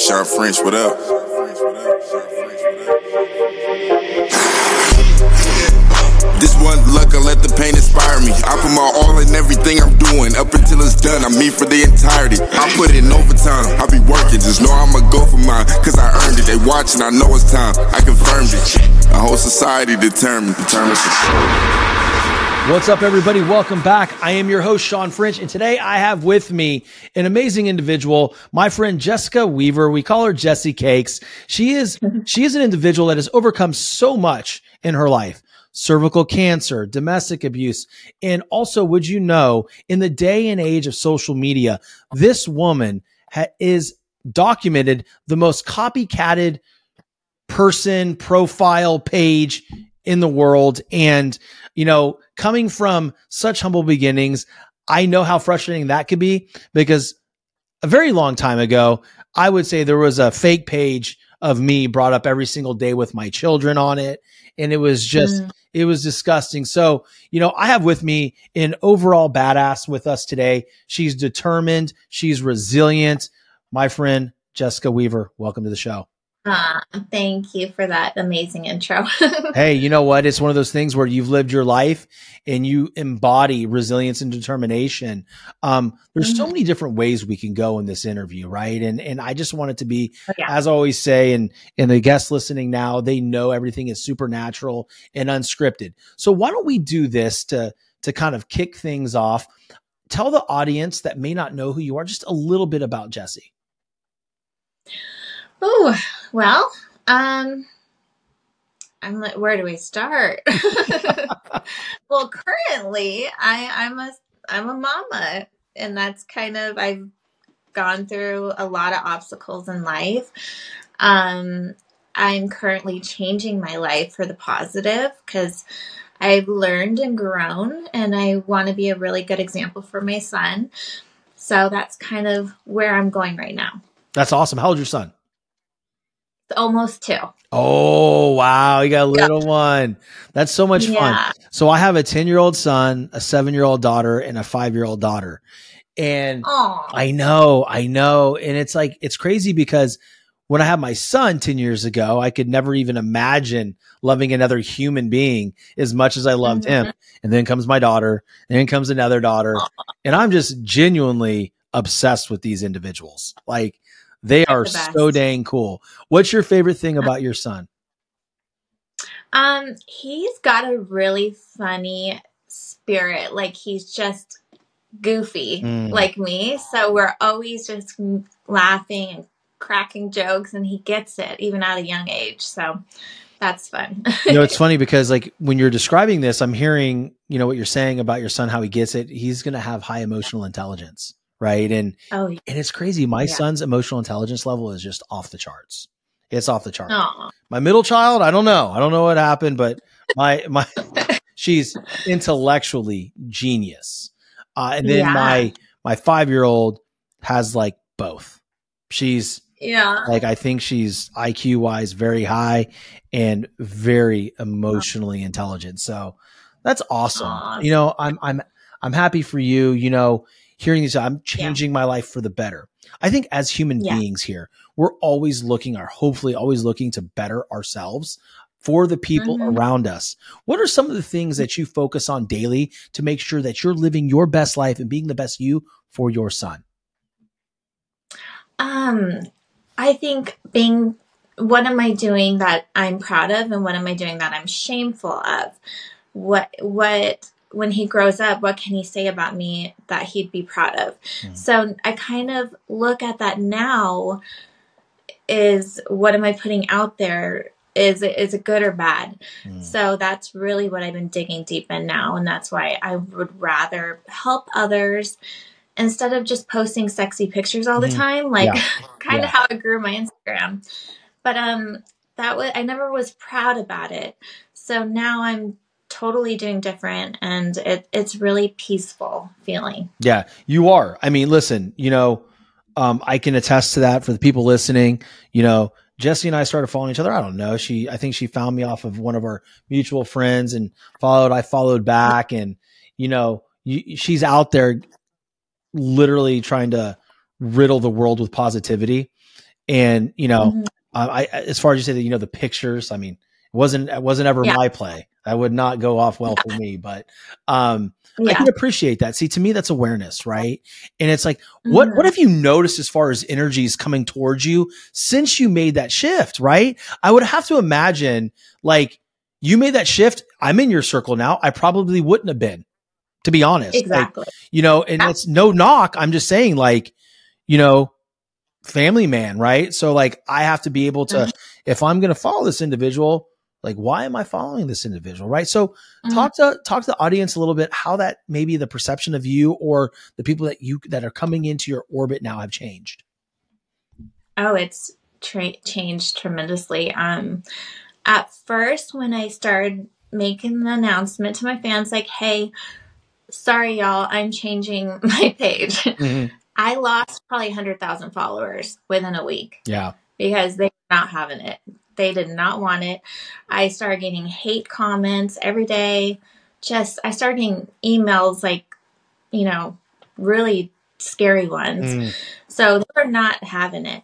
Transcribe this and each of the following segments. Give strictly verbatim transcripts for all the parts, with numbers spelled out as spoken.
Sharp French, what up? This one luck, I let the pain inspire me. I put my all in everything I'm doing. Up until it's done, I'm me for the entirety. I put in overtime, I be working. Just know I'ma go for mine, cause I earned it. They watching, I know it's time, I confirmed it. A whole society determined, determined. What's up, everybody? Welcome back. I am your host, Sean French, and today I have with me an amazing individual, my friend Jessica Weaver. We call her Jessie Cakes. She is she is an individual that has overcome so much in her life. Cervical cancer, domestic abuse, and also, would you know, in the day and age of social media, this woman ha- is documented the most copycatted person profile page in the world. And, you know, coming from such humble beginnings, I know how frustrating that could be, because a very long time ago, I would say there was a fake page of me brought up every single day with my children on it. And it was just, mm. it was disgusting. So, you know, I have with me an overall badass with us today. She's determined. She's resilient. My friend, Jessica Weaver, welcome to the show. Uh, thank you for that amazing intro. Hey, you know what? It's one of those things where you've lived your life and you embody resilience and determination. Um, there's mm-hmm. so many different ways we can go in this interview, right? And and I just want it to be, oh, yeah. as I always say, and, and the guests listening now, they know everything is supernatural and unscripted. So why don't we do this to, to kind of kick things off? Tell the audience that may not know who you are just a little bit about Jessie. Oh, well, um, I'm like, where do we start? Well, currently I, I'm a, I'm a mama, and that's kind of, I've gone through a lot of obstacles in life. Um, I'm currently changing my life for the positive, because I've learned and grown, and I want to be a really good example for my son. So that's kind of where I'm going right now. That's awesome. How old's your son? Almost two. Oh, wow. You got a little yep. one. That's so much yeah. fun. So I have a ten-year-old son, a seven-year-old daughter, and a five-year-old daughter. And Aww. I know, I know. And it's like, it's crazy, because when I had my son ten years ago, I could never even imagine loving another human being as much as I loved mm-hmm. him. And then comes my daughter, and then comes another daughter. Aww. And I'm just genuinely obsessed with these individuals. Like, they are the so dang cool. What's your favorite thing about your son? Um, he's got a really funny spirit. Like, he's just goofy mm. like me. So we're always just laughing and cracking jokes, and he gets it even at a young age. So that's fun. You know, it's funny because, like, when you're describing this, I'm hearing, you know, what you're saying about your son, how he gets it. He's going to have high emotional intelligence. Right. And, oh, yeah. and it's crazy. My yeah. son's emotional intelligence level is just off the charts. It's off the charts. Aww. My middle child, I don't know. I don't know what happened, but my, my, she's intellectually genius. Uh, and then yeah. my, my five-year-old has like both. She's yeah. like, I think she's I Q wise very high and very emotionally intelligent. So that's awesome. Aww. You know, I'm, I'm, I'm happy for you. You know, hearing these, I'm changing yeah. my life for the better. I think as human yeah. beings here, we're always looking, or hopefully always looking to better ourselves for the people mm-hmm. around us. What are some of the things that you focus on daily to make sure that you're living your best life and being the best you for your son? Um, I think being, what am I doing that I'm proud of, and what am I doing that I'm shameful of? What, what, when he grows up, what can he say about me that he'd be proud of? Mm. So I kind of look at that now is, what am I putting out there? Is it, is it good or bad? Mm. So that's really what I've been digging deep in now. And that's why I would rather help others instead of just posting sexy pictures all the mm. time, like yeah. kind of yeah. how I grew my Instagram. But um, that was, I never was proud about it. So now I'm totally doing different, and it, it's really peaceful feeling. Yeah, you are. I mean, listen, you know, um, I can attest to that for the people listening. You know, Jessie and I started following each other. I don't know. She, I think she found me off of one of our mutual friends and followed, I followed back, and, you know, you, she's out there literally trying to riddle the world with positivity. And, you know, Mhm. uh, I, as far as you say that, you know, the pictures, I mean, it wasn't, it wasn't ever Yeah. my play. That would not go off well for me, but, um, I Yeah. can appreciate that. See, to me, that's awareness, right? And it's like, what, what Mhm. have you noticed as far as energies coming towards you since you made that shift, right? I would have to imagine, like, you made that shift. I'm in your circle now. I probably wouldn't have been, to be honest. Like, Exactly. you know, and Yeah. it's no knock. I'm just saying, like, you know, family man, right? So, like, I have to be able to, Mhm. if I'm going to follow this individual, like, why am I following this individual, right? So, Mhm. talk to talk to the audience a little bit how that maybe the perception of you or the people that you that are coming into your orbit now have changed. Oh, it's tra- changed tremendously. Um, at first, when I started making the announcement to my fans, like, "Hey, sorry, y'all, I'm changing my page," Mm-hmm. I lost probably one hundred thousand followers within a week Yeah. because they were not having it. They did not want it. I started getting hate comments every day. Just, I started getting emails, like, you know, really scary ones. Mm. So they were not having it.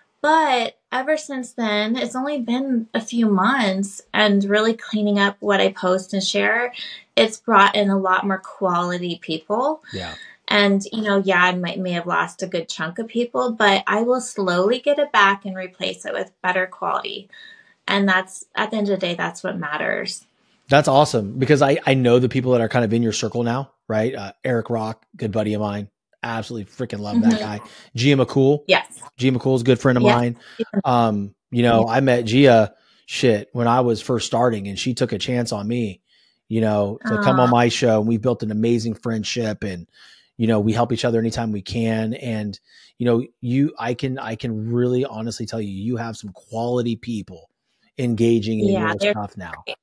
But ever since then, it's only been a few months, and really cleaning up what I post and share, it's brought in a lot more quality people. Yeah. And, you know, yeah, I might may have lost a good chunk of people, but I will slowly get it back and replace it with better quality. And that's, at the end of the day, that's what matters. That's awesome because I, I know the people that are kind of in your circle now, right? Uh, Eric Rock, good buddy of mine. Absolutely freaking love that Mhm. guy. Gia McCool. Yes. Gia McCool is a good friend of Yeah. mine. Um, you know, I met Gia shit when I was first starting and she took a chance on me, you know, to come on Aw. my show. And we've built an amazing friendship and, you know, we help each other anytime we can. And, you know, you, I can, I can really honestly tell you, you have some quality people engaging in Yeah, your they're stuff now. great.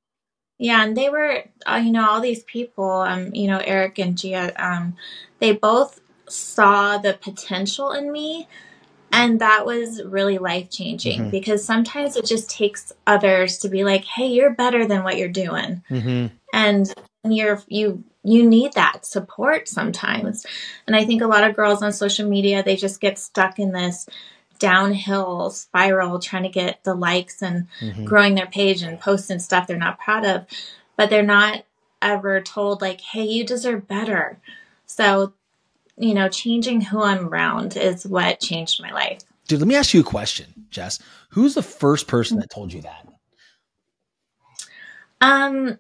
Yeah, and they were, uh, you know, all these people, um, you know, Eric and Gia, um, they both saw the potential in me. And that was really life changing Mhm. because sometimes it just takes others to be like, "Hey, you're better than what you're doing," Mm-hmm. and you're you you need that support sometimes. And I think a lot of girls on social media, they just get stuck in this downhill spiral trying to get the likes and Mm-hmm. growing their page and posting stuff they're not proud of, but they're not ever told like, "Hey, you deserve better." So, you know, changing who I'm around is what changed my life. Dude, let me ask you a question, Jess. Who's the first person that told you that? Um,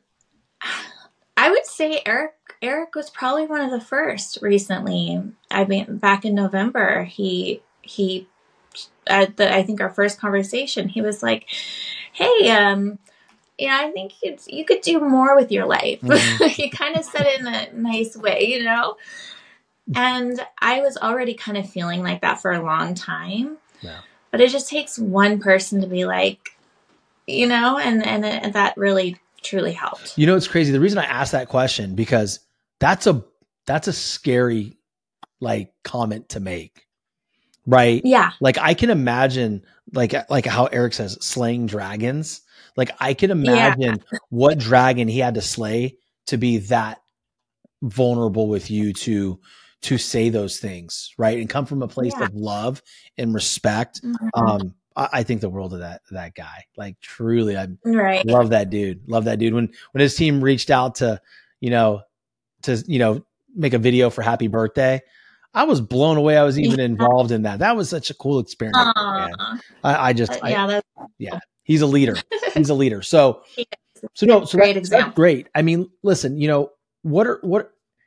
I would say Eric. Eric was probably one of the first recently. I mean, back in November, he he at the I think our first conversation, he was like, "Hey, um, yeah, I think you you could do more with your life." Mhm. He kind of said it in a nice way, you know. And I was already kind of feeling like that for a long time. Yeah. But it just takes one person to be like, you know, and and, it, and that really truly helped. You know, it's crazy. The reason I asked that question because that's a that's a scary like comment to make, right? Yeah. Like I can imagine, like like how Eric says, slaying dragons. Like I can imagine yeah. what dragon he had to slay to be that vulnerable with you to to say those things, right? And come from a place Yeah. of love and respect. Mhm. Um, I, I think the world of that that guy. Like truly, I Right. love that dude. Love that dude. When when his team reached out to, you know, to you know make a video for happy birthday, I was blown away. I was even Yeah. involved in that. That was such a cool experience, man. Aw. I, I just, Uh, I, yeah, that's yeah, he's a leader. He's a leader. So, so no, so great that, so that's example. great. I mean, listen, you know, what are what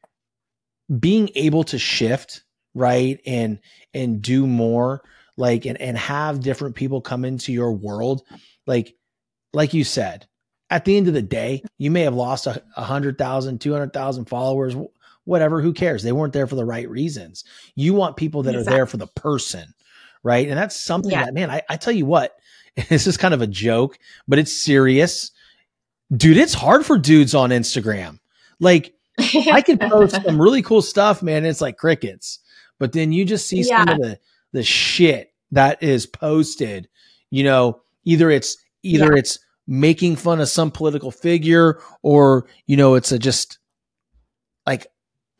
being able to shift, right, and and do more, like, and and have different people come into your world, like, like you said, at the end of the day, you may have lost a, a hundred thousand, two hundred thousand followers, whatever. Who cares? They weren't there for the right reasons. You want people that Exactly. are there for the person, right? And that's something Yeah. that, man, I, I tell you what, this is kind of a joke, but it's serious, dude. It's hard for dudes on Instagram. Like, I could post some really cool stuff, man. It's like crickets, but then you just see Yeah. some of the the shit that is posted. You know, either it's either Yeah. it's making fun of some political figure, or you know, it's a just like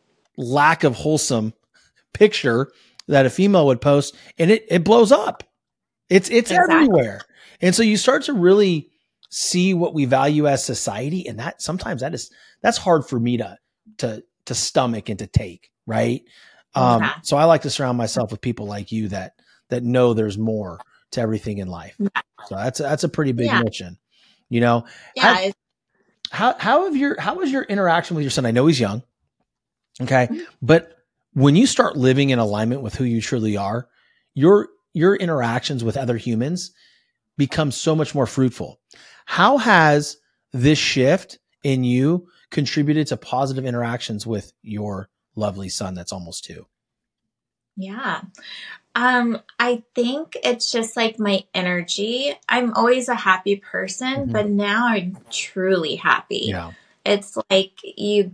lack of wholesome picture that a female would post, and it it blows up. It's, it's Exactly. everywhere. And so you start to really see what we value as society. And that sometimes that is, that's hard for me to, to, to stomach and to take. Right. Um, Yeah. so I like to surround myself with people like you that, that know there's more to everything in life. Yeah. So that's, that's a pretty big Yeah. mission, you know? Yeah. How, how, how have your, how was your interaction with your son? I know he's young. Okay. Mhm. But when you start living in alignment with who you truly are, your, your interactions with other humans become so much more fruitful. How has this shift in you contributed to positive interactions with your lovely son that's almost two? Yeah. Um, I think it's just like my energy. I'm always a happy person, Mhm. but now I'm truly happy. Yeah. It's like you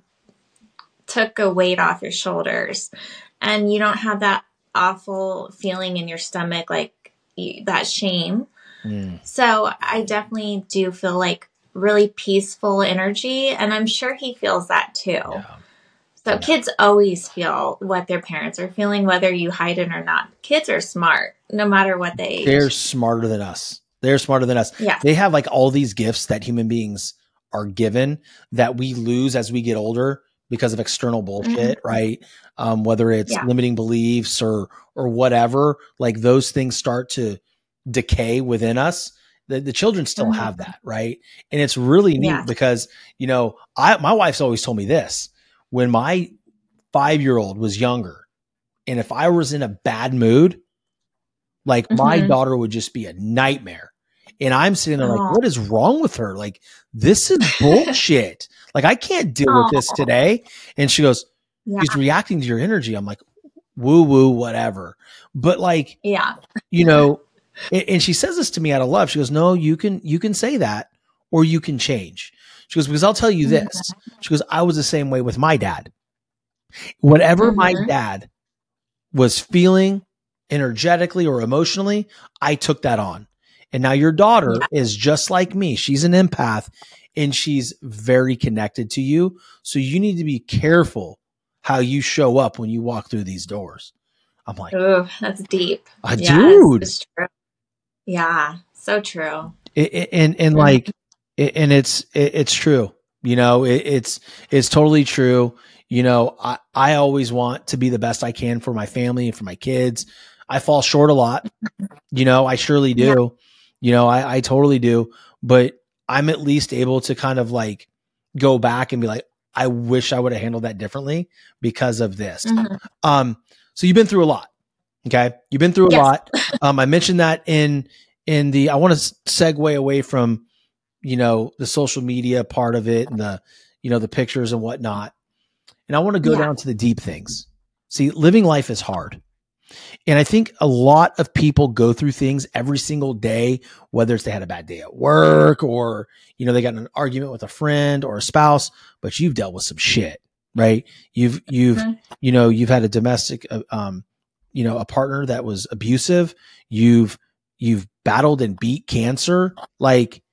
took a weight off your shoulders and you don't have that awful feeling in your stomach, like you, that shame. Mm. So I definitely do feel like really peaceful energy, and I'm sure he feels that too. Yeah. So Yeah. kids always feel what their parents are feeling, whether you hide it or not. Kids are smart, no matter what they age. They're smarter than us. They're smarter than us. Yeah. They have like all these gifts that human beings are given that we lose as we get older because of external bullshit, Mm-hmm. right? Um, whether it's Yeah. limiting beliefs or or whatever, like those things start to decay within us. The, the children still Mhm. have that, right? And it's really neat Yeah. because, you know, I my wife's always told me this. When my five-year-old was younger, and if I was in a bad mood, like my Mhm. daughter would just be a nightmare. And I'm sitting there like, Aw. what is wrong with her? Like, this is bullshit. Like, I can't deal with this Aw. today. And she goes, Yeah. she's reacting to your energy. I'm like, woo woo, whatever. But like, Yeah. you know, and, and she says this to me out of love. She goes, no, you can, you can say that or you can change. She goes, because I'll tell you this. She goes, I was the same way with my dad. Whatever my Mhm. dad was feeling energetically or emotionally, I took that on. And now your daughter Yeah. is just like me. She's an empath and she's very connected to you. So you need to be careful how you show up when you walk through these doors. I'm like, Ooh, that's deep. uh, Yes, dude, it's true. Yeah, so true. It- it- and, and Mhm. like, it- and it's, it, it's true. You know, it, it's, it's totally true. You know, I, I always want to be the best I can for my family and for my kids. I fall short a lot. You know, I surely do. Yeah. You know, I, I totally do. But I'm at least able to kind of like go back and be like, I wish I would have handled that differently because of this. Mhm. Um, so you've been through a lot. Okay. You've been through a Yes. lot. Um, I mentioned that in, in the, I want to segue away from, you know, the social media part of it and the, you know, the pictures and whatnot. And I want to go Yeah. down to the deep things. See, living life is hard. And I think a lot of people go through things every single day, whether it's they had a bad day at work or, you know, they got in an argument with a friend or a spouse, but you've dealt with some shit, right? You've, you've, Mhm. you know, you've had a domestic, uh, um, you know, a partner that was abusive. You've, you've battled and beat cancer. Like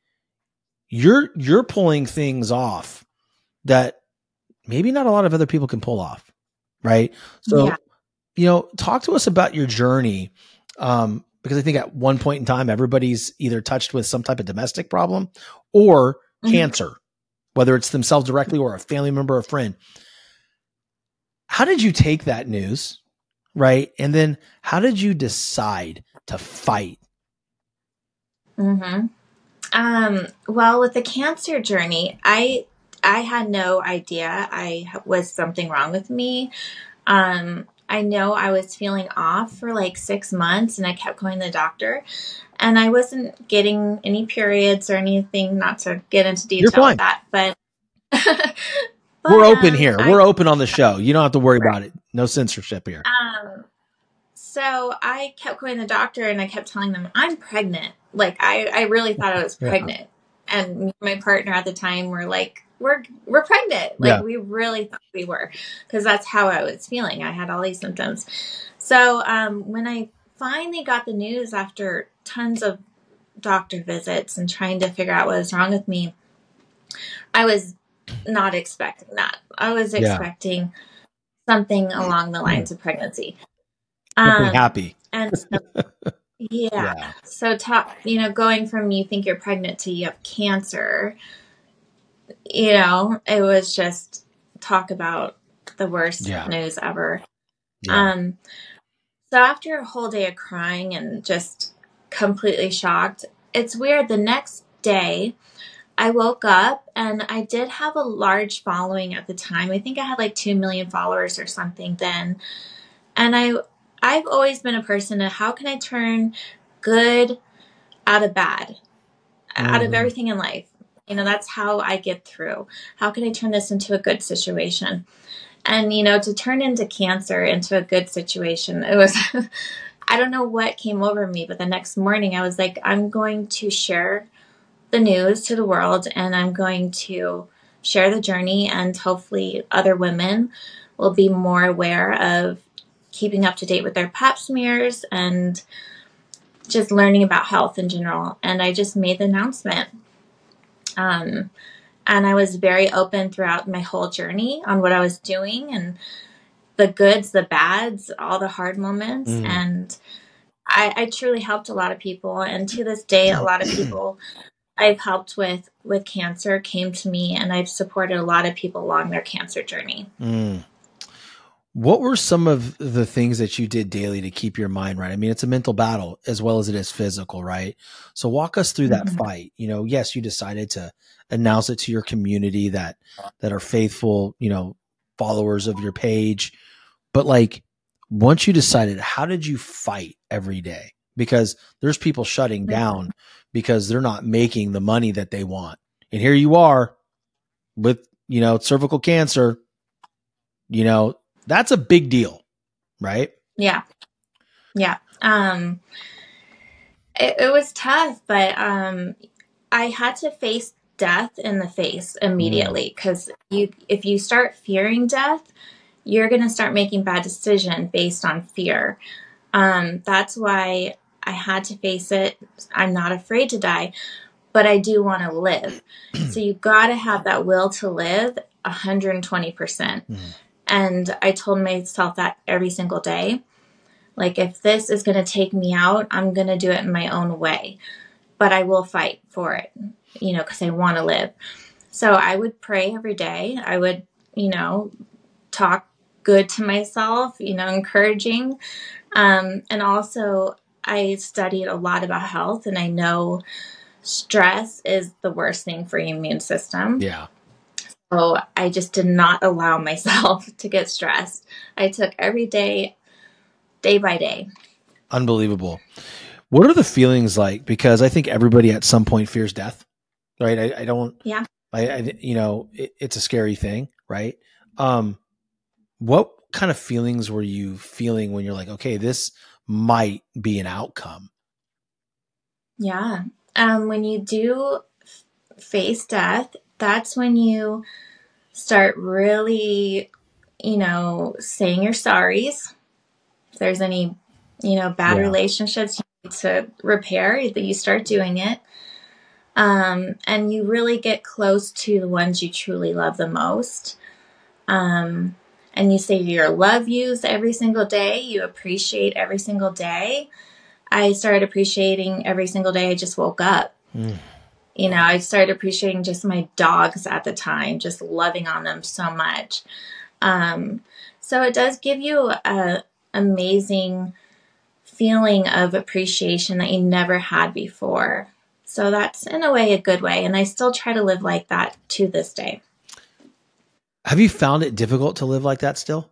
you're, you're pulling things off that maybe not a lot of other people can pull off. Right. So, Yeah. you know, talk to us about your journey. Um, because I think at one point in time, everybody's either touched with some type of domestic problem or Mhm. cancer, whether it's themselves directly or a family member or a friend. How did you take that news? Right. And then how did you decide to fight? Mm-hmm. Um, well, with the cancer journey, I I had no idea I was something wrong with me. Um, I know I was feeling off for like six months and I kept going to the doctor and I wasn't getting any periods or anything, not to get into You're detail fine. with that, but, but We're open um, here. I- We're open on the show. You don't have to worry Right. about it. No censorship here. Um, so I kept going to the doctor and I kept telling them I'm pregnant. Like I, I really thought I was Yeah. pregnant. And me and my partner at the time were like, we're, we're pregnant. Like Yeah. we really thought we were, because that's how I was feeling. I had all these symptoms. So, um, when I finally got the news after tons of doctor visits and trying to figure out what was wrong with me, I was not expecting that. I was Yeah. expecting something along the lines of pregnancy. Something Um, happy. and so, Yeah. Yeah. So talk, you know, going from you think you're pregnant to you have cancer, you know, it was just talk about the worst Yeah. news ever. Yeah. Um, so after a whole day of crying and just completely shocked, it's weird. The next day, I woke up and I did have a large following at the time. I think I had like two million followers or something then. And I, I've always been a person of how can I turn good out of bad, out of Mhm. everything in life. You know, that's how I get through. How can I turn this into a good situation? And, you know, to turn into cancer into a good situation, it was, I don't know what came over me, but the next morning I was like, I'm going to share the news to the world and I'm going to share the journey, and hopefully other women will be more aware of keeping up to date with their pap smears and just learning about health in general. And I just made the announcement. Um, and I was very open throughout my whole journey on what I was doing and the goods, the bads, all the hard moments. Mm. And I, I truly helped a lot of people. And to this day, a lot of people I've helped with, with cancer came to me, and I've supported a lot of people along their cancer journey. Mm. What were some of the things that you did daily to keep your mind right? I mean, it's a mental battle as well as it is physical, right? So walk us through that Mhm. fight. You know, yes, you decided to announce it to your community that, that are faithful, you know, followers of your page. But like, once you decided, how did you fight every day? Because there's people shutting down because they're not making the money that they want. And here you are with, you know, cervical cancer, you know, that's a big deal, right? Yeah. Yeah. Um, it, it was tough, but um, I had to face death in the face immediately, because you, if you start fearing death, you're going to start making bad decisions based on fear. Um, that's why I had to face it. I'm not afraid to die, but I do want to live. So you got to have that will to live one hundred twenty percent. Mm. And I told myself that every single day. Like, if this is going to take me out, I'm going to do it in my own way. But I will fight for it, you know, because I want to live. So I would pray every day. I would, you know, talk good to myself, you know, encouraging. Um, and also, I studied a lot about health, and I know stress is the worst thing for your immune system. Yeah. So I just did not allow myself to get stressed. I took every day, day by day. Unbelievable. What are the feelings like? Because I think everybody at some point fears death, right? I, I don't, Yeah. I, I you know, it, it's a scary thing, right? Um, what kind of feelings were you feeling when you're like, okay, this might be an outcome? Yeah. Um, when you do f- face death, that's when you start really, you know, saying your sorries. If there's any, you know, bad Yeah. relationships you need to repair, that you start doing it. Um, and you really get close to the ones you truly love the most. Um, and you say your love yous every single day. You appreciate every single day. I started appreciating every single day I just woke up. Mm. You know, I started appreciating just my dogs at the time, just loving on them so much. Um, so it does give you a amazing feeling of appreciation that you never had before. So that's in a way a good way. And I still try to live like that to this day. Have you found it difficult to live like that still?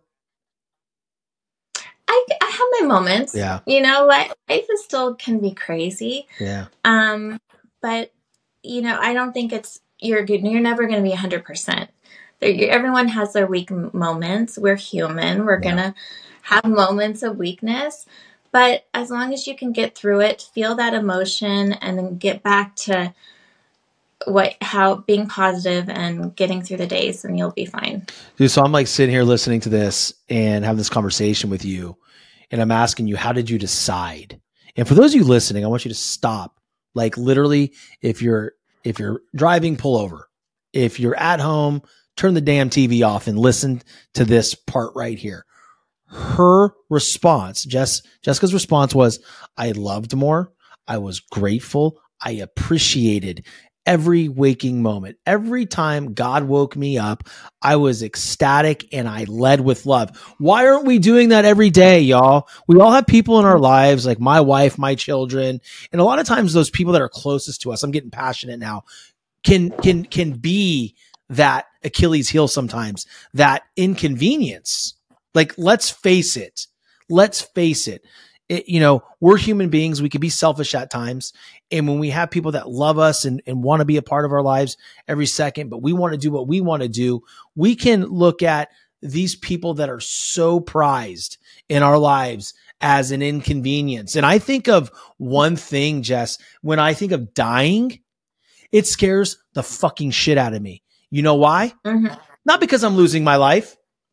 I, I have my moments. Yeah. You know, life, life is still can be crazy. Yeah. Um, but you know, I don't think it's you're good. You're never going to be a hundred percent. Everyone has their weak moments. We're human. We're Yeah. gonna have moments of weakness, but as long as you can get through it, feel that emotion, and then get back to what how being positive and getting through the days, and you'll be fine. Dude, so I'm like sitting here listening to this and having this conversation with you, and I'm asking you, how did you decide? And for those of you listening, I want you to stop. Like literally, if you're if you're driving, pull over. If you're at home, turn the damn T V off and listen to this part right here. her response, Jess, Jessica's response was, I loved more. I was grateful. I appreciated every waking moment. Every time God woke me up, I was ecstatic and I led with love. Why aren't we doing that every day, y'all? We all have people in our lives, like my wife, my children. And a lot of times those people that are closest to us, I'm getting passionate now, can, can, can be that Achilles heel sometimes, that inconvenience. Like, let's face it. Let's face it. It, you know, we're human beings. We can be selfish at times. And when we have people that love us and, and want to be a part of our lives every second, but we want to do what we want to do, we can look at these people that are so prized in our lives as an inconvenience. And I think of one thing, Jess, when I think of dying, it scares the fucking shit out of me. You know why? Mm-hmm. Not because I'm losing my life.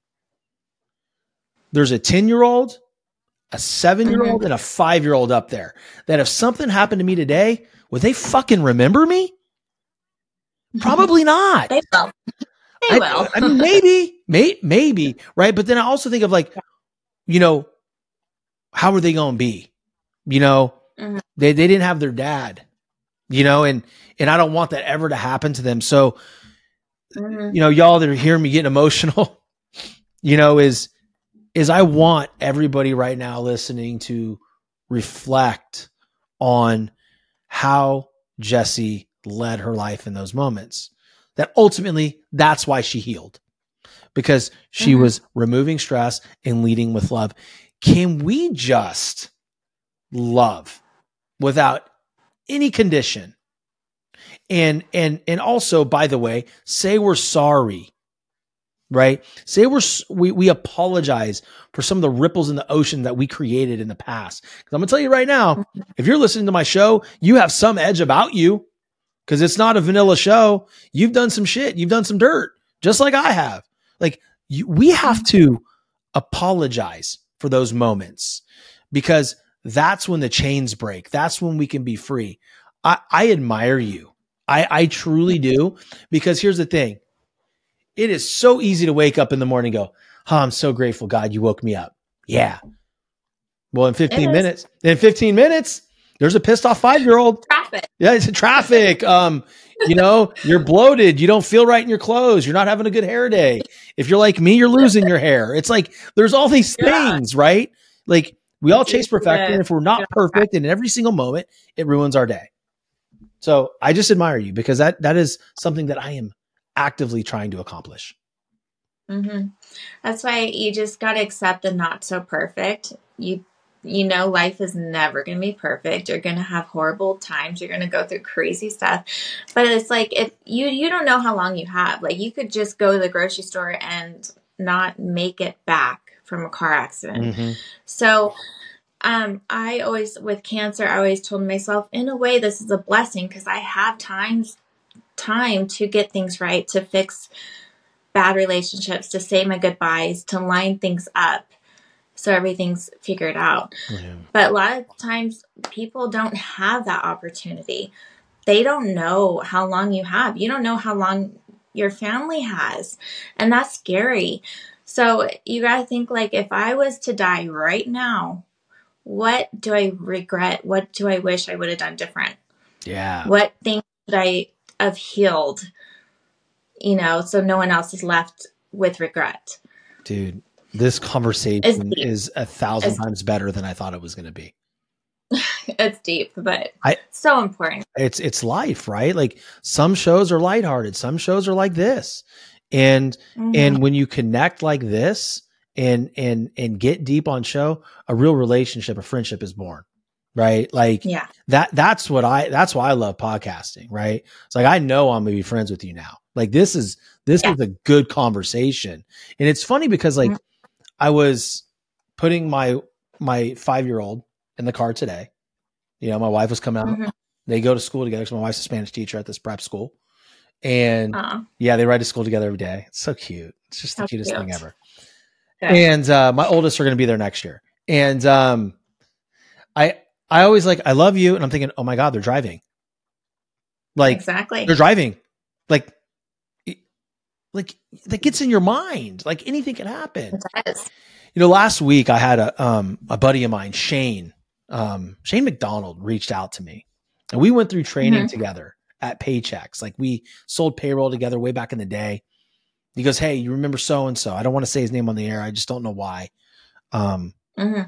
There's a ten-year-old, a seven-year-old, mm-hmm. and a five-year-old up there that if something happened to me today, would they fucking remember me? Probably not. They will. They I, will. I mean, maybe, may, maybe, right? But then I also think of like, you know, how are they going to be? You know, mm-hmm. they, they didn't have their dad, you know, and, and I don't want that ever to happen to them. So, mm-hmm. you know, y'all that are hearing me getting emotional, you know, is, is I want everybody right now listening to reflect on how Jessie led her life in those moments. That ultimately, that's why she healed, because she mm-hmm. was removing stress and leading with love. Can we just love without any condition? And, and, and also, by the way, say we're sorry. Right? Say we're, we, we apologize for some of the ripples in the ocean that we created in the past. Because I'm going to tell you right now, if you're listening to my show, you have some edge about you because it's not a vanilla show. You've done some shit. You've done some dirt, just like I have. Like you, we have to apologize for those moments because that's when the chains break. That's when we can be free. I, I admire you. I, I truly do, because here's the thing. It is so easy to wake up in the morning and go, oh, I'm so grateful, God, you woke me up. Yeah. Well, in fifteen minutes, in fifteen minutes, there's a pissed off five-year-old. Traffic. Yeah, it's traffic. um, you know, you're bloated. You don't feel right in your clothes. You're not having a good hair day. If you're like me, you're losing your hair. It's like, there's all these yeah. things, right? Like we all chase perfection. And if we're not perfect in every single moment, it ruins our day. So I just admire you because that, that is something that I am actively trying to accomplish. Mm-hmm. That's why you just got to accept the not so perfect. You, you know, life is never going to be perfect. You're going to have horrible times. You're going to go through crazy stuff, but it's like, if you, you don't know how long you have, like you could just go to the grocery store and not make it back from a car accident. Mm-hmm. So, um, I always, with cancer, I always told myself in a way, this is a blessing because I have times time to get things right, to fix bad relationships, to say my goodbyes, to line things up so everything's figured out. Yeah. But a lot of times people don't have that opportunity. They don't know how long you have. You don't know how long your family has. And that's scary. So you got to think, like, if I was to die right now, what do I regret? What do I wish I would have done different? Yeah. What things should I have healed, you know, so no one else is left with regret? Dude, this conversation is a thousand it's, times better than I thought it was going to be. It's deep, but I, so important. It's it's life, right? Like some shows are lighthearted, some shows are like this, and mm-hmm. and when you connect like this and and and get deep on show, a real relationship, a friendship is born. Right. Like yeah. that, that's what I, that's why I love podcasting. Right. It's like, I know I'm going to be friends with you now. Like this is, this yeah. is a good conversation. And it's funny because like mm-hmm. I was putting my, my five-year-old in the car today. You know, my wife was coming out, mm-hmm. they go to school together. So my wife's a Spanish teacher at this prep school. And uh-huh. yeah, they ride to school together every day. It's so cute. It's just the That's cutest cute. thing ever. Okay. And, uh, my oldest are going to be there next year. And, um, I, I always like, I love you. And I'm thinking, oh my God, they're driving. Like, exactly. They're driving. Like, like that gets in your mind. Like anything can happen. It does. You know, last week I had a um a buddy of mine, Shane, um, Shane McDonald reached out to me, and we went through training Mm-hmm. together at Paychex. Like we sold payroll together way back in the day. He goes, "Hey, you remember so and so?" I don't want to say his name on the air. I just don't know why. Um, Mm-hmm.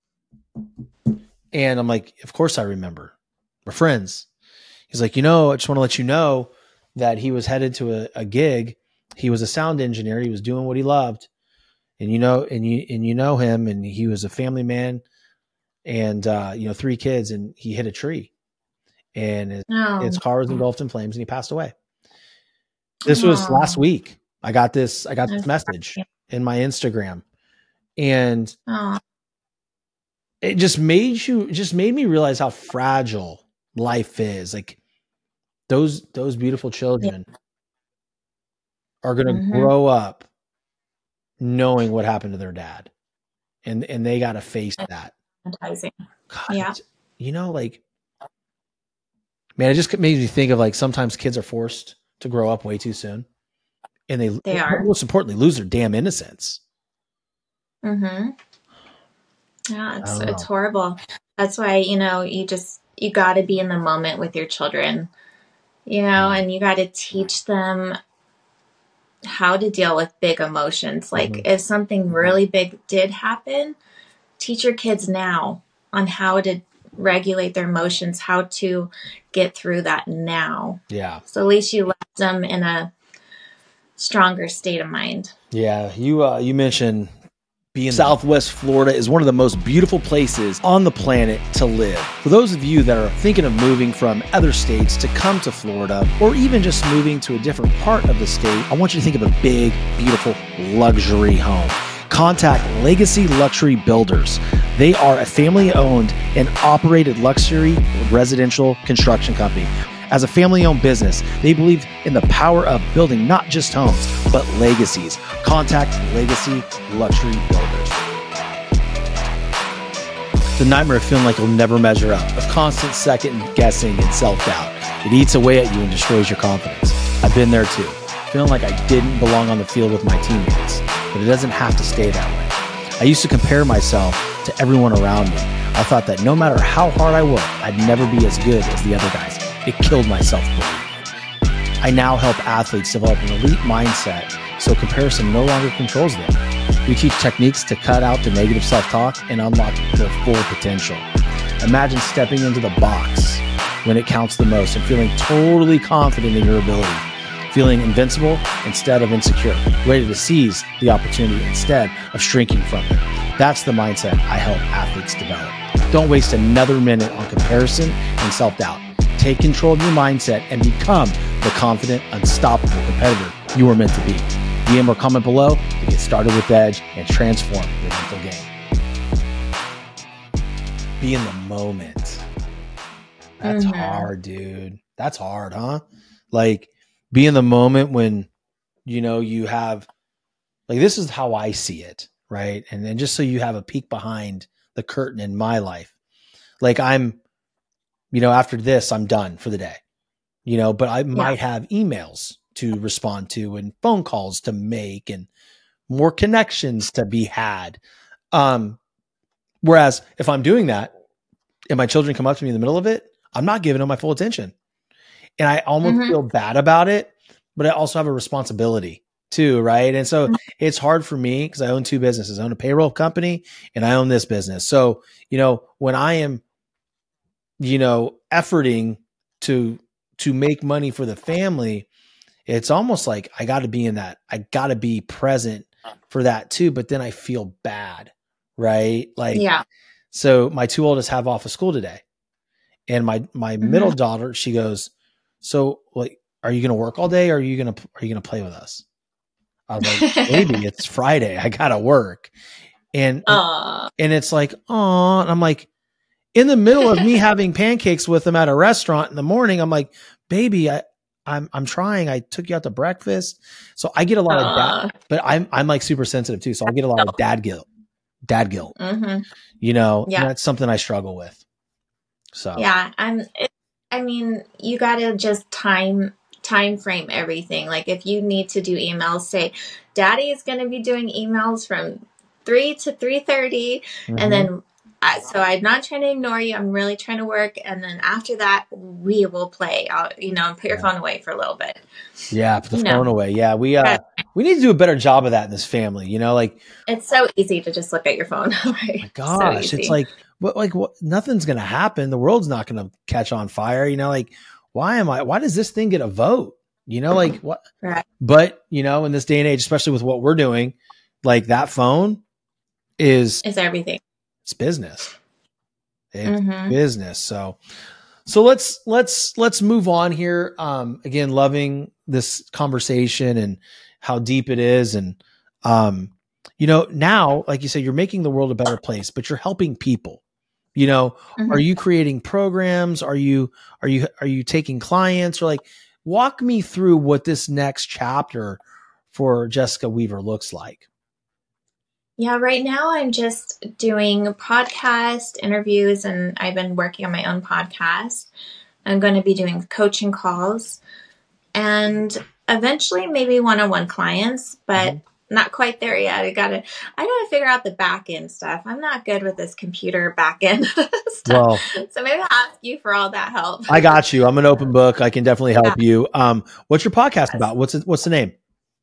and I'm like, "Of course I remember. We're friends." He's like, "You know, I just want to let you know that he was headed to a, a gig. He was a sound engineer. He was doing what he loved, and you know, and you and you know him, and he was a family man, and uh, you know, three kids, and he hit a tree, and his, Oh. his car was engulfed in flames, and he passed away." This was Oh. last week. I got this. I got this That's message funny. in my Instagram, and Oh. it just made you it just made me realize how fragile life is. Like those those beautiful children are going to Mm-hmm. grow up knowing what happened to their dad, and and they got to face that. Traumatizing. God, Yeah. it's- you know, like, man, it just made me think of like sometimes kids are forced to grow up way too soon, and they They are. most importantly lose their damn innocence. Mm-hmm. Yeah, I it's don't it's know. horrible. That's why, you know, you just you got to be in the moment with your children, you know, Yeah. and you got to teach them how to deal with big emotions. Like Mhm. if something really big did happen, teach your kids now on how to regulate their emotions, how to get through that now. Yeah. So at least you left them in a stronger state of mind. Yeah, you uh, you mentioned being Southwest Florida is one of the most beautiful places on the planet to live. For those of you that are thinking of moving from other states to come to Florida, or even just moving to a different part of the state, I want you to think of a big, beautiful luxury home. Contact Legacy Luxury Builders. They are a family-owned and operated luxury residential construction company. As a family-owned business, they believe in the power of building not just homes, but legacies. Contact Legacy Luxury Builders. The nightmare of feeling like you'll never measure up, of constant second guessing and self-doubt. It eats away at you and destroys your confidence. I've been there too, feeling like I didn't belong on the field with my teammates, but it doesn't have to stay that way. I used to compare myself to everyone around me. I thought that no matter how hard I worked, I'd never be as good as the other guys. It killed my self-belief. I now help athletes develop an elite mindset so comparison no longer controls them. We teach techniques to cut out the negative self-talk and unlock their full potential. Imagine stepping into the box when it counts the most and feeling totally confident in your ability, feeling invincible instead of insecure, ready to seize the opportunity instead of shrinking from it. That's the mindset I help athletes develop. Don't waste another minute on comparison and self-doubt. Take control of your mindset and become the confident, unstoppable competitor you were meant to be. D M or comment below to get started with Edge and transform your mental game. Be in the moment. That's Mhm. hard, dude. That's hard, huh? Like, be in the moment when, you know, you have, like, this is how I see it, right? And then just so you have a peek behind the curtain in my life, like I'm, you know, after this, I'm done for the day, you know, but I might have emails to respond to and phone calls to make and more connections to be had. Um, whereas if I'm doing that and my children come up to me in the middle of it, I'm not giving them my full attention. And I almost Mhm. feel bad about it, but I also have a responsibility too, right? And so it's hard for me because I own two businesses. I own a payroll company and I own this business. So, you know, when I am, you know, efforting to to make money for the family, it's almost like I got to be in that. I got to be present for that too. But then I feel bad, right? Like, Yeah. so my two oldest have off of school today, and my my Mhm. middle daughter, she goes, "So, like, are you going to work all day? Or are you going to are you going to play with us?" I was like, "Baby, it's Friday. I got to work," and Aw. and it's like, "Oh," I'm like, in the middle of me having pancakes with them at a restaurant in the morning, I'm like, "Baby, I, I'm I'm trying. I took you out to breakfast." So I get a lot of Aw. dad, but I'm I'm like super sensitive too. So I get a lot of dad guilt, dad guilt, Mhm. you know, and Yeah. that's something I struggle with. So Yeah. I'm. It, I mean, you gotta just time time frame everything. Like if you need to do emails, say, "Daddy is going to be doing emails from three to three thirty, Mhm. and then I, so I'm not trying to ignore you. I'm really trying to work, and then after that, we will play. I'll, you know, put your Yeah. phone away for a little bit. Yeah, put the You phone know. away. Yeah, we uh we need to do a better job of that in this family. You know, like It's so easy to just look at your phone. Right? my So gosh, easy. it's like what like what nothing's gonna happen. The world's not gonna catch on fire. You know, like why am I? Why does this thing get a vote? You know, like what? Right. But you know, in this day and age, especially with what we're doing, like that phone is It's everything. it's business. It's Mhm. business. So so let's let's let's move on here. Um again, loving this conversation and how deep it is. And um, you know, now, like you said, you're making the world a better place, but you're helping people. You know, Mhm. are you creating programs? Are you are you are you taking clients? Or like walk me through what this next chapter for Jessica Weaver looks like. Yeah, right now I'm just doing podcast interviews, and I've been working on my own podcast. I'm going to be doing coaching calls and eventually maybe one-on-one clients, but Mm-hmm. not quite there yet. I gotta, I gotta figure out the back end stuff. I'm not good with this computer back end stuff. Well, so maybe I'll ask you for all that help. I got you. I'm an open book. I can definitely help Yeah. you. Um, what's your podcast about? What's it, what's the name?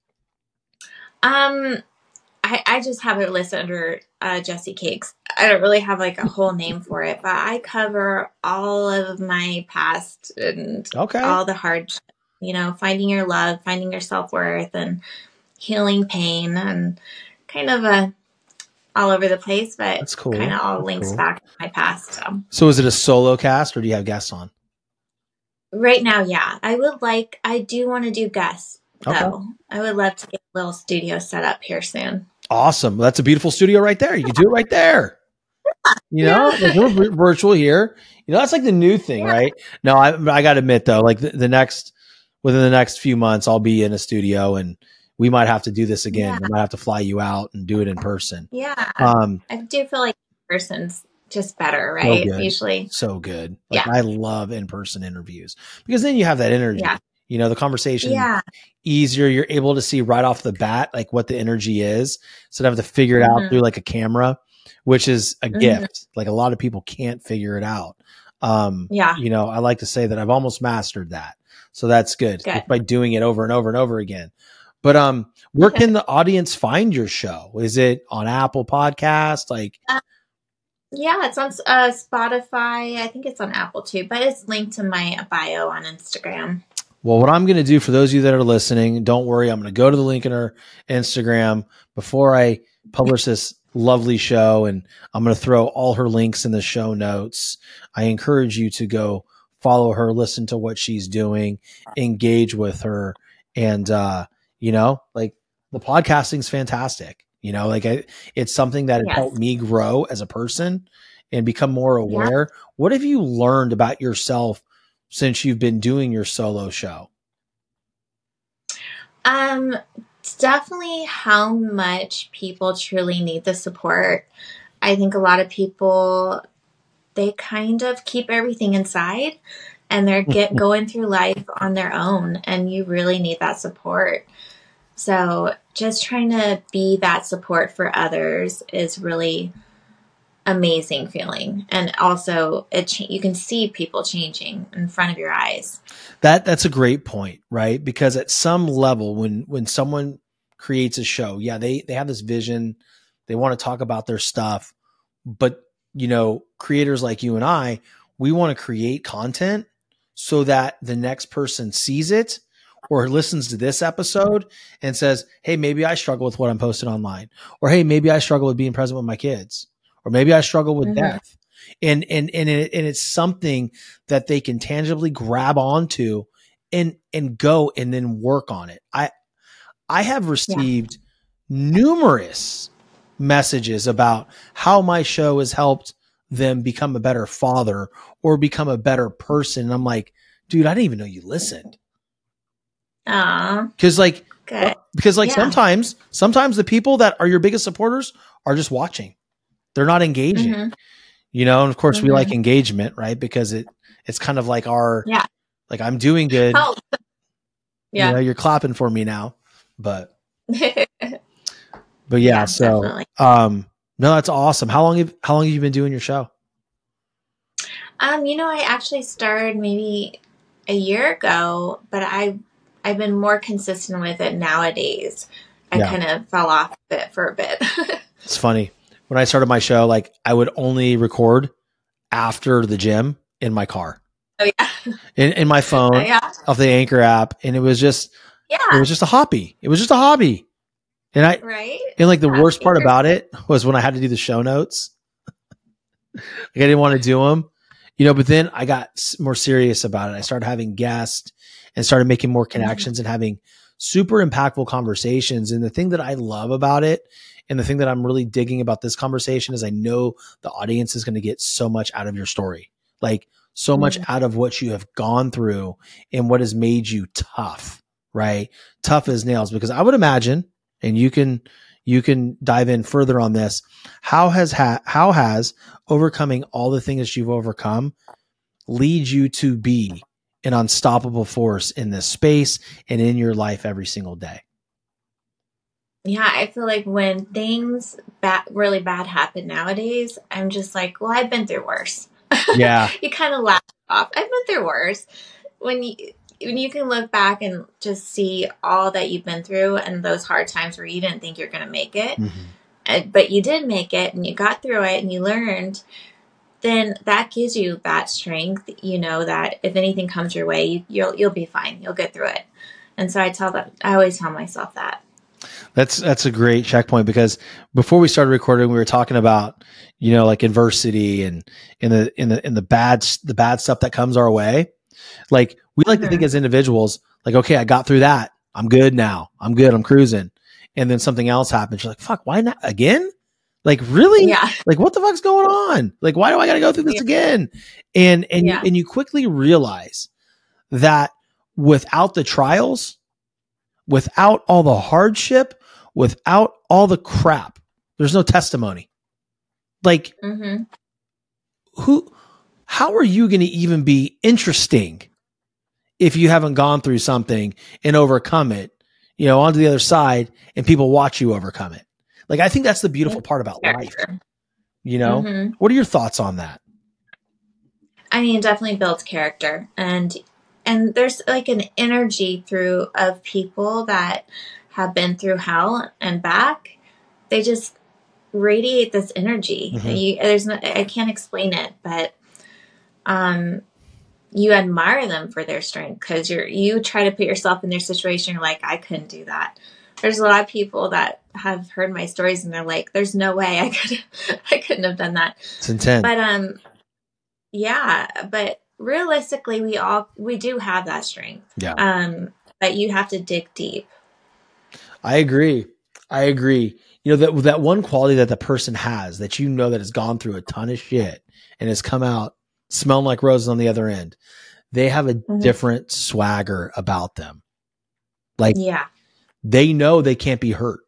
Um, I, I just have it listed under uh, Jessie Cakes. I don't really have like a whole name for it, but I cover all of my past and Okay. all the hard, you know, finding your love, finding your self-worth, and healing pain, and kind of a all over the place, but That's cool. kind of all That's links cool. back to my past. So So is it a solo cast or do you have guests on? right now, yeah, I would like, I do want to do guests though. Okay. I would love to get a little studio set up here soon. Awesome. That's a beautiful studio right there. You can do it right there. You know, Yeah. like we're vir- virtual here. You know, that's like the new thing, Yeah. right? No, I, I got to admit though, like the, the next, within the next few months, I'll be in a studio and we might have to do this again. Yeah. We might have to fly you out and do it in person. Yeah. Um, I do feel like in person's just better, so right? good. Usually. So good. Like Yeah. I love in-person interviews because then you have that energy, Yeah. you know, the conversation Yeah. easier. You're able to see right off the bat, like what the energy is. So to have to figure it out Mhm. through like a camera, which is a Mhm. gift. Like a lot of people can't figure it out. Um, Yeah. you know, I like to say that I've almost mastered that. So that's good, Good. just by doing it over and over and over again. But, um, where can the audience find your show? Is it on Apple Podcast? Like, Yeah, it's on uh, Spotify. I think it's on Apple too, but it's linked to my bio on Instagram. well, what I'm going to do for those of you that are listening, don't worry. I'm going to go to the link in her Instagram before I publish this lovely show, and I'm going to throw all her links in the show notes. I encourage you to go follow her, listen to what she's doing, engage with her. And, uh, you know, like the podcasting's fantastic. You know, like I, it's something that has Yes. helped me grow as a person and become more aware. What have you learned about yourself since you've been doing your solo show? Um, it's definitely how much people truly need the support. I think a lot of people, they kind of keep everything inside and they're get going through life on their own, and you really need that support. So just trying to be that support for others is really amazing feeling. And also it cha- you can see people changing in front of your eyes. That that's a great point, right? Because at some level, when when someone creates a show, yeah, they they have this vision, they want to talk about their stuff, but you know, creators like you and I, we want to create content so that the next person sees it or listens to this episode and says, "Hey, maybe I struggle with what I'm posting online," or "Hey, maybe I struggle with being present with my kids," or "Maybe I struggle with Mhm. death." And and and it, and it's something that they can tangibly grab onto and and go and then work on it. I I have received numerous messages about how my show has helped them become a better father or become a better person. And I'm like, dude, I didn't even know you listened. Aw, Cause like, good. because like Yeah. sometimes, sometimes the people that are your biggest supporters are just watching. They're not engaging, Mhm. you know? And of course we Mhm. like engagement, right? Because it, it's kind of like our, Yeah. like I'm doing good. Help. You know, Yeah. you're clapping for me now, but But yeah, Yeah, so definitely. um, no, that's awesome. How long have how long have you been doing your show? Um, you know, I actually started maybe a year ago, but I I've been more consistent with it nowadays. I Yeah. kind of fell off it for a bit. It's funny. When I started my show, like I would only record after the gym in my car, Oh yeah, in, in my phone, yeah, off the Anchor app, and it was just it yeah. was just a hobby. It was just a hobby, and I Right? and like the Yeah, worst part Anchor's about good. it was when I had to do the show notes. Like I didn't want to do them, you know. But then I got s- more serious about it. I started having guests and started making more connections and having super impactful conversations. And the thing that I love about it, and the thing that I'm really digging about this conversation, is I know the audience is going to get so much out of your story, like so much Mhm. out of what you have gone through and what has made you tough, right? Tough as nails. Because I would imagine, and you can you can dive in further on this. How has ha- how has overcoming all the things that you've overcome lead you to be an unstoppable force in this space and in your life every single day? Yeah, I feel like when things bad, really bad happen nowadays, I'm just like, well, I've been through worse. Yeah. You kind of laugh it off. I've been through worse. When you when you can look back and just see all that you've been through and those hard times where you didn't think you're going to make it, Mm-hmm. and, but you did make it and you got through it and you learned, then that gives you that strength. You know that if anything comes your way, you, you'll you'll be fine. You'll get through it. And so I tell that I always tell myself that. That's that's a great checkpoint, because before we started recording, we were talking about, you know, like adversity and in the in the in the bad the bad stuff that comes our way. Like we like to think Mhm. as individuals, like, okay, I got through that. I'm good now. I'm good. I'm cruising. And then something else happens. You're like, fuck, why not again? Like, really? Yeah, Like, what the fuck's going on? Like, why do I got to go through this yeah, again? And and you yeah. and you quickly realize that without the trials, without all the hardship, without all the crap, there's no testimony. Like, hmm who, how are you going to even be interesting if you haven't gone through something and overcome it, you know, onto the other side and people watch you overcome it? Like, I think that's the beautiful part about life, you know? hmm What are your thoughts on that? I mean, it definitely builds character, and and there's like an energy through of people that have been through hell and back. They just radiate this energy. Mm-hmm. You, there's no, I can't explain it, but um, you admire them for their strength because you're you try to put yourself in their situation. You're like, I couldn't do that. There's a lot of people that have heard my stories and they're like, there's no way I could I couldn't have done that. It's intense. But um, yeah, but realistically, we all we do have that strength. Yeah. Um, but you have to dig deep. I agree. I agree. You know, that that one quality that the person has that you know that has gone through a ton of shit and has come out smelling like roses on the other end. They have a Mhm. different swagger about them. Like, Yeah. they know they can't be hurt.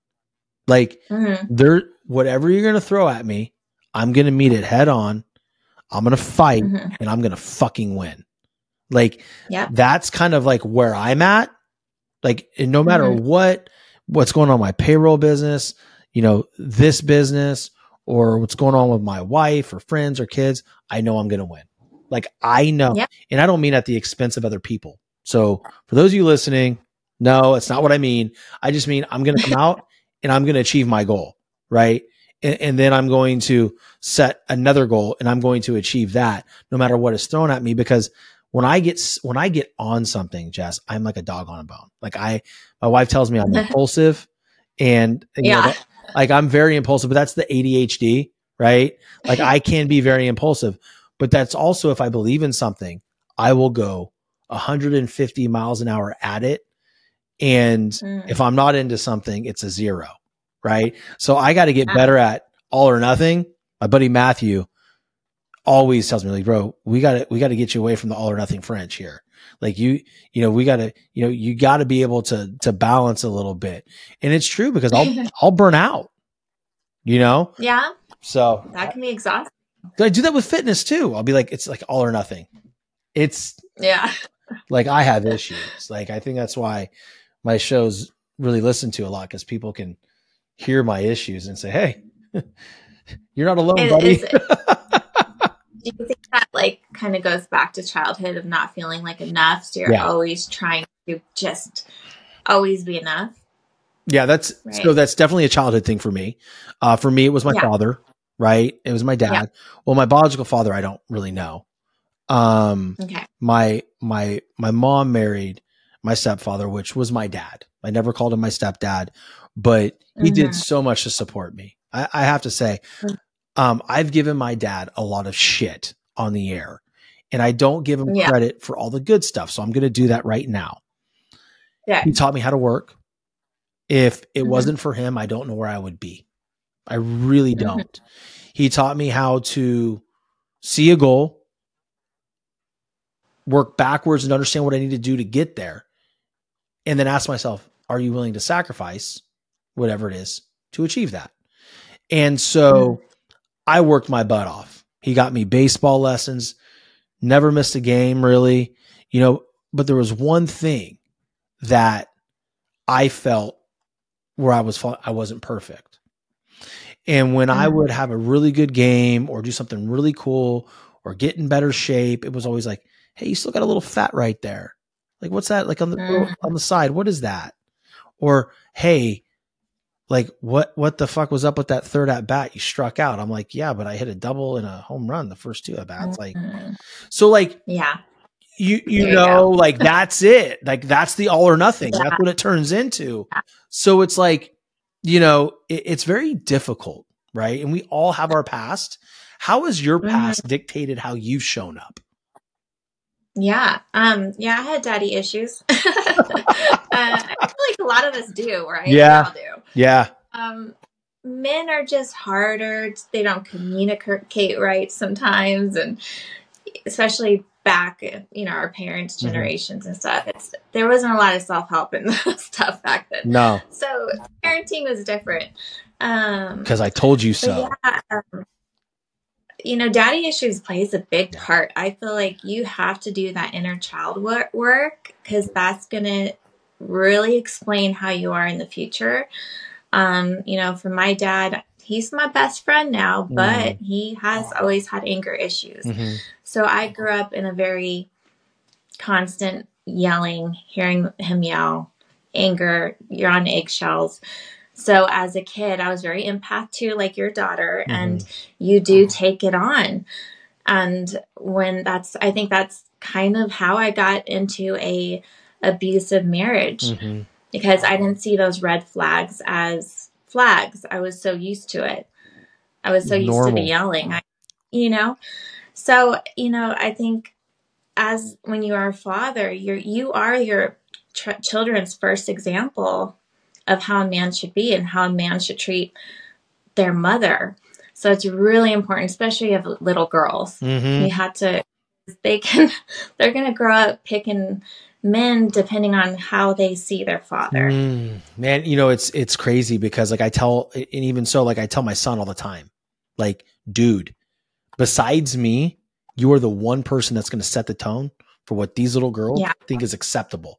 Like, Mhm. they're whatever you're going to throw at me, I'm going to meet it head on. I'm going to fight Mhm. and I'm going to fucking win. Like, Yep. that's kind of like where I'm at. Like, and no matter Mhm. what, what's going on in my payroll business, you know, this business, or what's going on with my wife or friends or kids, I know I'm going to win. Like, I know. Yep. And I don't mean at the expense of other people. So for those of you listening, no, it's not what I mean. I just mean I'm going to come out and I'm going to achieve my goal. Right. And, and then I'm going to set another goal and I'm going to achieve that no matter what is thrown at me. Because when I get, when I get on something, Jess, I'm like a dog on a bone. Like I, my wife tells me I'm impulsive and, you Yeah. know, that, like I'm very impulsive, but that's the A D H D, right? Like I can be very impulsive, but that's also, if I believe in something, I will go one hundred fifty miles an hour at it. And Mm. if I'm not into something, it's a zero, right? So I got to get Yeah. better at all or nothing. My buddy Matthew always tells me, like, bro, we got to, we got to get you away from the all or nothing French here. Like you, you know, we got to, you know, you got to be able to, to balance a little bit. And it's true because I'll, I'll burn out, you know? Yeah. So That can be exhausting. I do that with fitness too. I'll be like, it's like all or nothing. It's Yeah. like, I have issues. Like, I think that's why my show's really listened to a lot, because people can, hear my issues and say, hey, you're not alone, Is, buddy. is it, do you think that like kind of goes back to childhood of not feeling like enough? So you're Yeah. always trying to just always be enough. Yeah, that's Right. so that's definitely a childhood thing for me. Uh, for me, it was my Yeah. father, right? It was my dad. Yeah. Well, my biological father, I don't really know. Um, Okay. my my my mom married my stepfather, which was my dad. I never called him my stepdad, but he Mhm. did so much to support me. I, I have to say, Mhm. um, I've given my dad a lot of shit on the air, and I don't give him Yeah. credit for all the good stuff. So I'm going to do that right now. Yeah. He taught me how to work. If it Mhm. wasn't for him, I don't know where I would be. I really Mhm. don't. He taught me how to see a goal, work backwards and understand what I need to do to get there. And then ask myself, are you willing to sacrifice whatever it is to achieve that? And so Mhm. I worked my butt off. He got me baseball lessons, never missed a game really, you know, but there was one thing that I felt where I was, I wasn't perfect. And when I Mhm. would have a really good game or do something really cool or get in better shape, it was always like, hey, you still got a little fat right there. Like, what's that? Like on the, Mhm. on the side, what is that? Or, hey, like what, what the fuck was up with that third at bat? You struck out. I'm like, yeah, but I hit a double and a home run the first two at bats. Like, Mhm. so like, Yeah. you, you There you know, go. like that's it. Like that's the all or nothing. Yeah. That's what it turns into. So it's like, you know, it, it's very difficult, right? And we all have our past. How has your Mhm. past dictated how you've shown up? Yeah. Um, yeah, I had daddy issues. uh, I feel like a lot of us do, right? Yeah. We all do. Yeah. Um, men are just harder. They don't communicate right sometimes. And especially back, you know, our parents' Mhm. generations and stuff, it's, there wasn't a lot of self-help and stuff back then. No, So parenting was different. Um, because I told you but so. yeah, um, you know, daddy issues plays a big Yeah. part. I feel like you have to do that inner child work because that's going to really explain how you are in the future. Um, you know, for my dad, he's my best friend now, but Mm-hmm. he has always had anger issues. Mm-hmm. So I grew up in a very constant yelling, hearing him yell, anger, you're on eggshells. So as a kid, I was very empath too, like your daughter, Mm-hmm. and you do take it on. And when that's, I think that's kind of how I got into a abusive marriage Mm-hmm. because I didn't see those red flags as flags. I was so used to it. I was so used to the Normal. yelling, I, you know? So, you know, I think as when you are a father, you're, you are your ch- children's first example of how a man should be and how a man should treat their mother. So it's really important, especially if you have little girls. Mm-hmm. You have to, they can, they're going to grow up picking men depending on how they see their father. Mm, man, you know, it's, it's crazy because like I tell, and even so, like I tell my son all the time, like, dude, besides me, you are the one person that's going to set the tone for what these little girls Yeah. think is acceptable.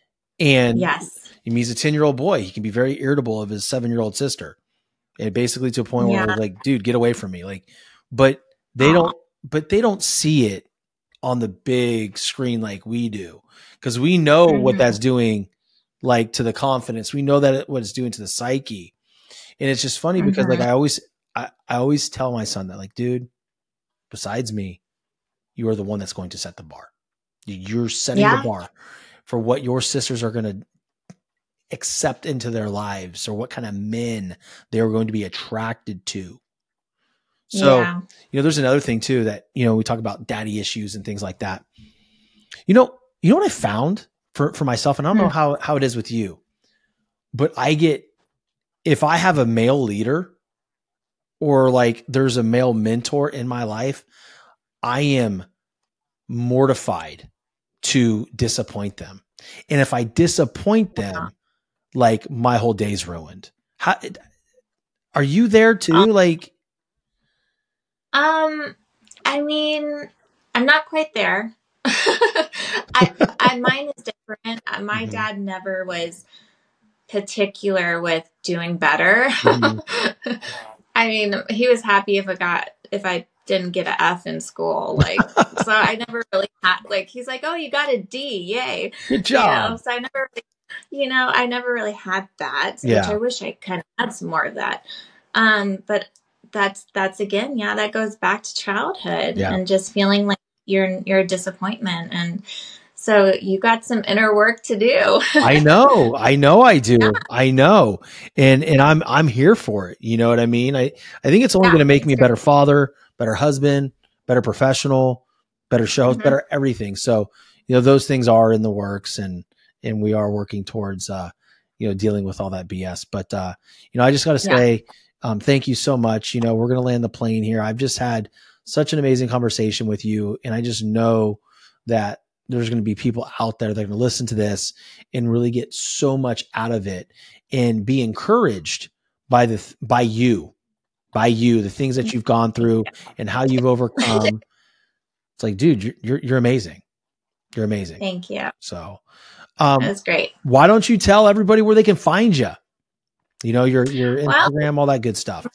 And Yes. he's a ten year old boy. He can be very irritable of his seven year old sister. And basically to a point Yeah. where like, dude, get away from me. Like, but they Aw. don't, but they don't see it on the big screen like we do. Cause we know Mhm. what that's doing, like to the confidence. We know that it, what it's doing to the psyche. And it's just funny because like, Mhm. I always, I, I always tell my son that like, dude, besides me, you are the one that's going to set the bar. You're setting Yeah. the bar for what your sisters are going to accept into their lives or what kind of men they're going to be attracted to. So, Yeah. you know, there's another thing too that, you know, we talk about daddy issues and things like that. You know, you know what I found for, for myself, and I don't Hmm. know how, how it is with you, but I get, if I have a male leader or like there's a male mentor in my life, I am mortified to disappoint them. And if I disappoint them, like my whole day's ruined. How, are you there too? Like, Um, I mean, I'm not quite there. I, I, mine is different. Uh, My Mhm. dad never was particular with doing better. Mm-hmm. I mean, he was happy if I got, if I didn't get an F in school. Like, so I never really had, like, he's like, oh, you got a D. Yay. Good job. You know? So I never, you know, I never really had that, yeah. which I wish I kind of had some more of that. Um, but that's, that's again, yeah, that goes back to childhood yeah. and just feeling like you're, you're a disappointment. And so you got some inner work to do. I know, I know I do. Yeah. I know. And, and I'm, I'm here for it. You know what I mean? I, I think it's only yeah, going to make me a better father, better husband, better professional, better show, mm-hmm. better everything. So, you know, those things are in the works, and, and we are working towards, uh, you know, dealing with all that B S. But, uh, you know, I just got to say, yeah. um, thank you so much. You know, we're going to land the plane here. I've just had such an amazing conversation with you. And I just know that there's going to be people out there that are going to listen to this and really get so much out of it and be encouraged by the, by you, by you, the things that you've gone through and how you've overcome. It's like, dude, you're, you're, you're amazing. You're amazing. Thank you. So, um, that's great. Why don't you tell everybody where they can find you? You know, your, your Instagram, well, all that good stuff.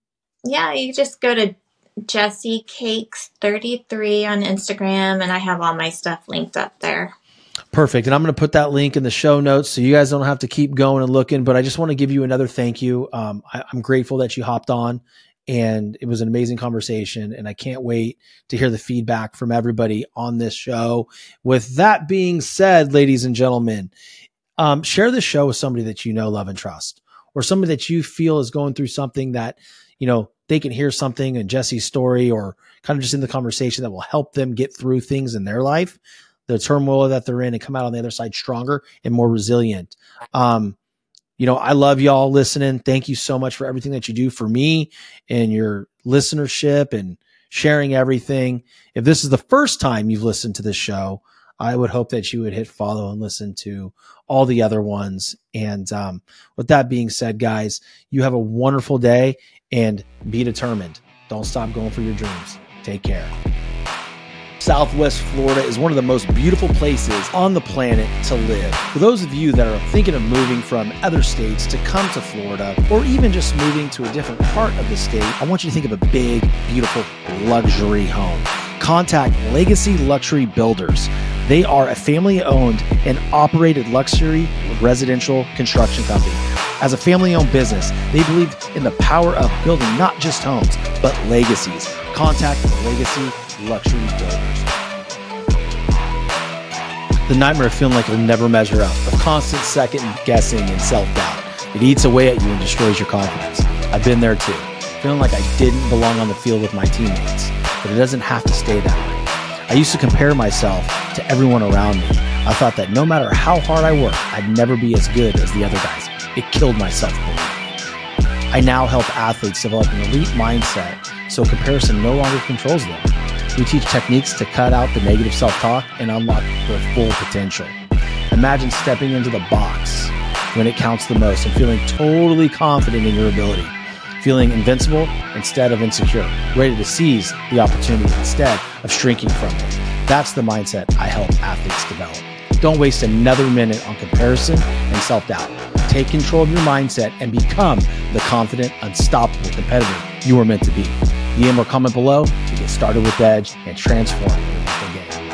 Yeah. You just go to Jessie Cakes thirty-three on Instagram, and I have all my stuff linked up there. Perfect. And I'm going to put that link in the show notes so you guys don't have to keep going and looking, but I just want to give you another thank you. Um, I, I'm grateful that you hopped on, and it was an amazing conversation, and I can't wait to hear the feedback from everybody on this show. With that being said, ladies and gentlemen, um, share this show with somebody that you know, love, and trust, or somebody that you feel is going through something that, you know, they can hear something in Jessie's story or kind of just in the conversation that will help them get through things in their life, the turmoil that they're in, and come out on the other side stronger and more resilient. Um, you know, I love y'all listening. Thank you so much for everything that you do for me and your listenership and sharing everything. If this is the first time you've listened to this show, I would hope that you would hit follow and listen to all the other ones. And um, with that being said, guys, you have a wonderful day. And be determined. Don't stop going for your dreams. Take care. Southwest Florida is one of the most beautiful places on the planet to live. For those of you that are thinking of moving from other states to come to Florida, or even just moving to a different part of the state, I want you to think of a big, beautiful luxury home. Contact Legacy Luxury Builders. They are a family-owned and operated luxury residential construction company. As a family-owned business, they believe in the power of building not just homes, but legacies. Contact Legacy Luxury Builders. The nightmare of feeling like you'll never measure up, of constant second guessing and self-doubt. It eats away at you and destroys your confidence. I've been there too, feeling like I didn't belong on the field with my teammates, but it doesn't have to stay that way. I used to compare myself to everyone around me. I thought that no matter how hard I worked, I'd never be as good as the other guys. It killed my self-belief. I now help athletes develop an elite mindset so comparison no longer controls them. We teach techniques to cut out the negative self-talk and unlock their full potential. Imagine stepping into the box when it counts the most and feeling totally confident in your ability, feeling invincible instead of insecure, ready to seize the opportunity instead of shrinking from it. That's the mindset I help athletes develop. Don't waste another minute on comparison and self-doubt. Take control of your mindset and become the confident, unstoppable competitor you are meant to be. D M or comment below to get started with Edge and transform your mental game.